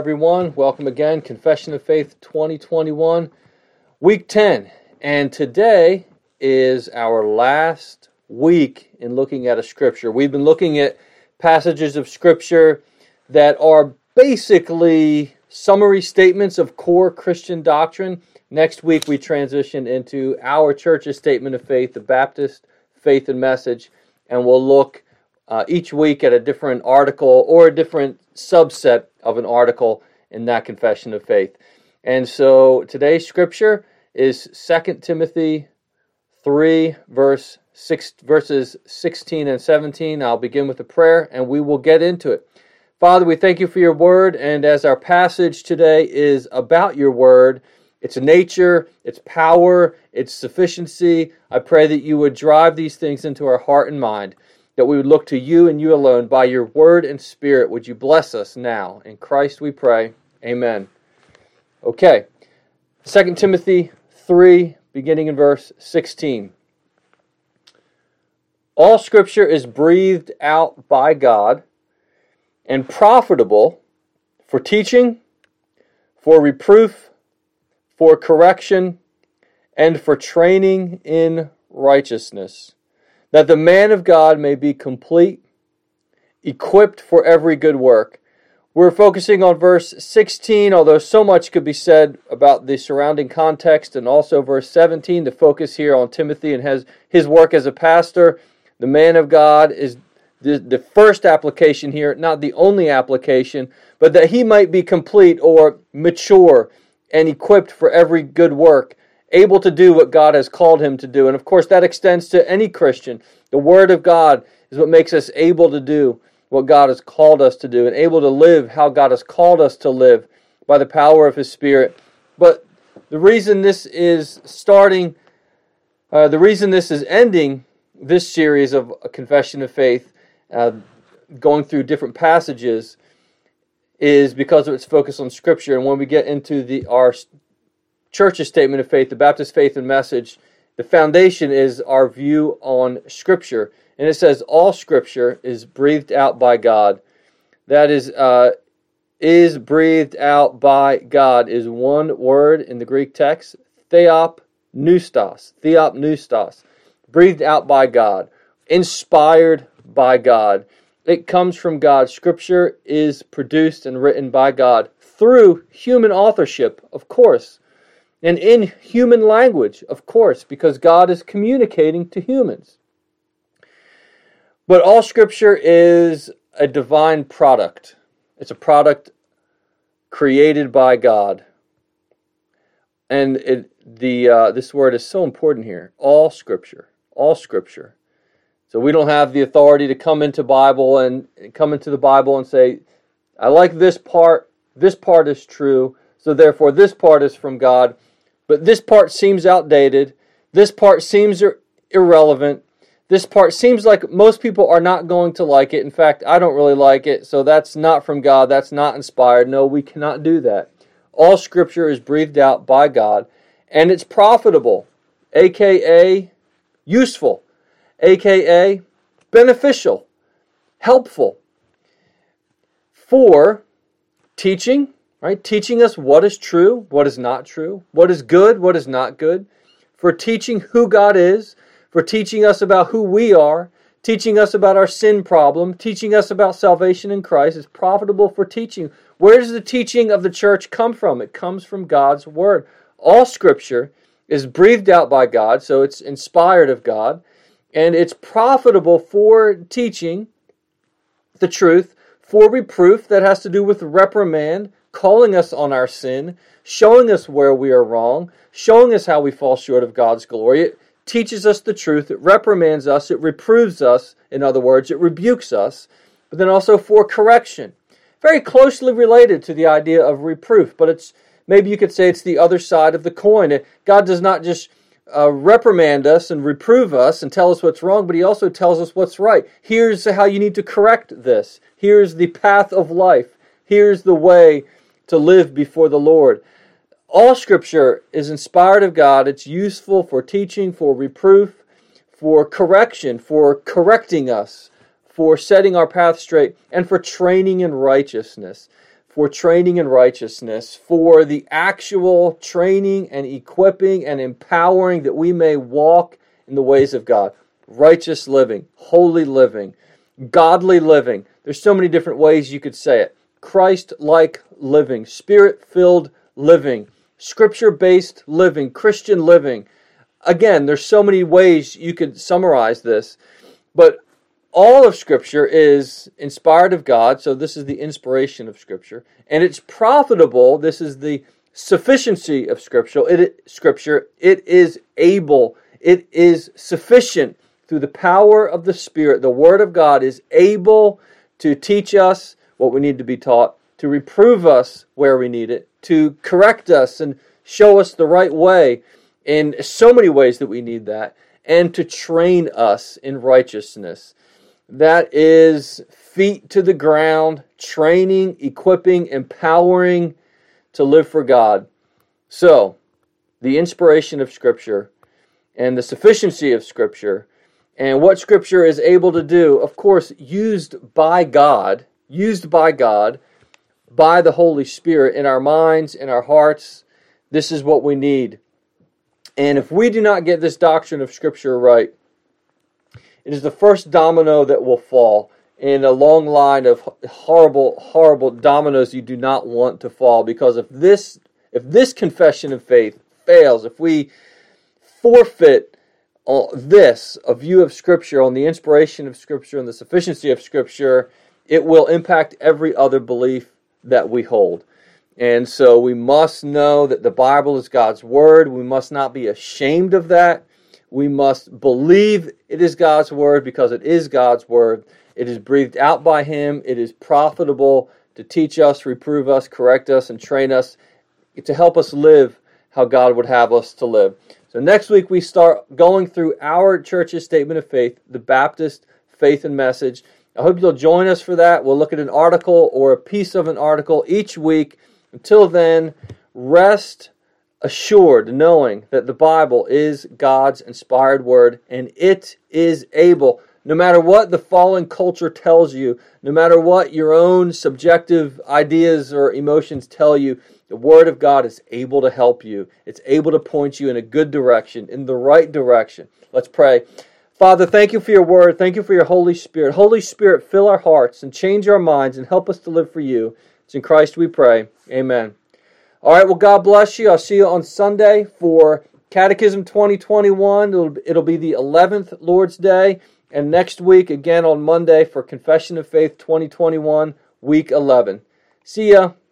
everyone. Welcome again, Confession of Faith 2021, Week 10. And today is our last week in looking at a Scripture. We've been looking at passages of Scripture that are basically summary statements of core Christian doctrine. Next week we transition into our church's statement of faith, the Baptist Faith and Message, and we'll look each week at a different article or a different subset of an article in that confession of faith. And so today's scripture is 2 Timothy 3, verses 16 and 17. I'll begin with a prayer and we will get into it. Father, we thank you for your word, and as our passage today is about your word, its nature, its power, its sufficiency, I pray that you would drive these things into our heart and mind, that we would look to you and you alone. By your word and spirit, would you bless us now? In Christ we pray. Amen. Okay, 2 Timothy 3, beginning in verse 16. All Scripture is breathed out by God and profitable for teaching, for reproof, for correction, and for training in righteousness, that the man of God may be complete, equipped for every good work. We're focusing on verse 16, although so much could be said about the surrounding context, and also verse 17, the focus here on Timothy and his work as a pastor. The man of God is the first application here, not the only application, but that he might be complete or mature and equipped for every good work, able to do what God has called him to do. And of course that extends to any Christian. The Word of God is what makes us able to do what God has called us to do and able to live how God has called us to live by the power of His Spirit. But the reason this is ending this series of a confession of faith, going through different passages, is because of its focus on Scripture. And when we get into our church's statement of faith, the Baptist Faith and Message, the foundation is our view on Scripture. And it says all Scripture is breathed out by God. That is breathed out by God is one word in the Greek text, theopneustos, breathed out by God, inspired by God. It comes from God. Scripture is produced and written by God through human authorship, of course, and in human language, of course, because God is communicating to humans. But all Scripture is a divine product. It's a product created by God. And this word is so important here. All Scripture. All Scripture. So we don't have the authority to come into the Bible and say, I like this part is true, so therefore this part is from God. But this part seems outdated. This part seems irrelevant. This part seems like most people are not going to like it. In fact, I don't really like it, so that's not from God. That's not inspired. No, we cannot do that. All Scripture is breathed out by God, and it's profitable, a.k.a. useful, a.k.a. beneficial, helpful, for teaching, right? Teaching us what is true, what is not true, what is good, what is not good, for teaching who God is, for teaching us about who we are, teaching us about our sin problem, teaching us about salvation in Christ. Is profitable for teaching. Where does the teaching of the church come from? It comes from God's Word. All Scripture is breathed out by God, so it's inspired of God, and it's profitable for teaching the truth, for reproof, that has to do with reprimand, calling us on our sin, showing us where we are wrong, showing us how we fall short of God's glory. It teaches us the truth, it reprimands us, it reproves us, in other words, it rebukes us, but then also for correction. Very closely related to the idea of reproof, but maybe you could say it's the other side of the coin. God does not just reprimand us and reprove us and tell us what's wrong, but He also tells us what's right. Here's how you need to correct this. Here's the path of life. Here's the way to live before the Lord. All Scripture is inspired of God. It's useful for teaching, for reproof, for correction, for correcting us, for setting our path straight, and for training in righteousness, for training in righteousness, for the actual training and equipping and empowering that we may walk in the ways of God. Righteous living, holy living, godly living. There's so many different ways you could say it. Christ-like living, Spirit-filled living, Scripture-based living, Christian living. Again, there's so many ways you could summarize this, but all of Scripture is inspired of God, so this is the inspiration of Scripture, and it's profitable. This is the sufficiency of Scripture. It is able, it is sufficient through the power of the Spirit. The Word of God is able to teach us what we need to be taught, to reprove us where we need it, to correct us and show us the right way in so many ways that we need that, and to train us in righteousness. That is feet to the ground, training, equipping, empowering to live for God. So, the inspiration of Scripture and the sufficiency of Scripture and what Scripture is able to do, of course, used by God, by the Holy Spirit in our minds, in our hearts. This is what we need. And if we do not get this doctrine of Scripture right, it is the first domino that will fall in a long line of horrible, horrible dominoes you do not want to fall. Because if this confession of faith fails, if we forfeit a view of Scripture, on the inspiration of Scripture and the sufficiency of Scripture, it will impact every other belief that we hold. And so we must know that the Bible is God's Word. We must not be ashamed of that. We must believe it is God's Word because it is God's Word. It is breathed out by Him. It is profitable to teach us, reprove us, correct us, and train us to help us live how God would have us to live. So next week we start going through our church's statement of faith, the Baptist Faith and Message. I hope you'll join us for that. We'll look at an article or a piece of an article each week. Until then, rest assured knowing that the Bible is God's inspired Word and it is able, no matter what the fallen culture tells you, no matter what your own subjective ideas or emotions tell you, the Word of God is able to help you. It's able to point you in a good direction, in the right direction. Let's pray. Father, thank you for your Word. Thank you for your Holy Spirit. Holy Spirit, fill our hearts and change our minds and help us to live for you. It's in Christ we pray. Amen. All right, well, God bless you. I'll see you on Sunday for Catechism 2021. It'll be the 11th Lord's Day. And next week, again on Monday, for Confession of Faith 2021, week 11. See ya.